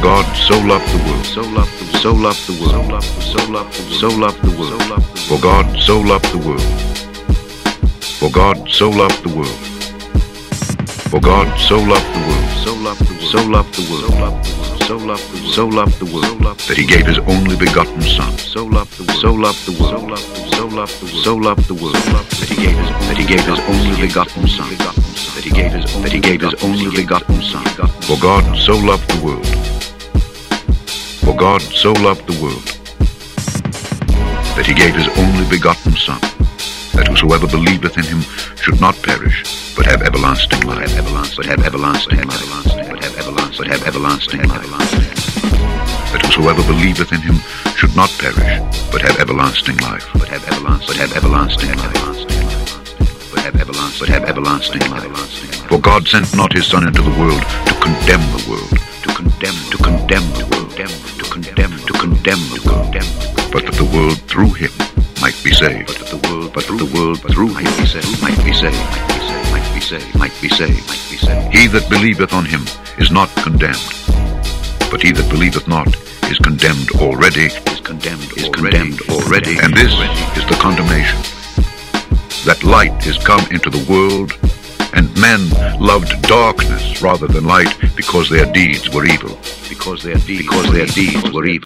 God so loved the world, so loved the world, so loved the world, so loved the world, so loved the world. For God so loved the world. For God so loved the world. For God so loved the world, so loved the world, so loved the world, so loved the world, so loved the world, that He gave His only begotten Son. So loved the world, so loved the world, so loved the world, so loved the world, that He gave His only begotten Son. That He gave His only begotten Son. For God so loved the world. For God so loved the world, that He gave His only begotten Son, that whosoever believeth in Him should not perish, but have everlasting life. But have everlasting life. But have everlasting life. That whosoever believeth in Him should not perish, but have everlasting life. But have everlasting life. But have everlasting life. For God sent not His Son into the world to condemn the world, to condemn the world, but that the world through Him might be saved. But that the world through Him might be saved. He that believeth on Him is not condemned, but he that believeth not is condemned already. And this is the condemnation, that light is come into the world, and men loved darkness rather than light, because their deeds were evil. Because their deeds were evil.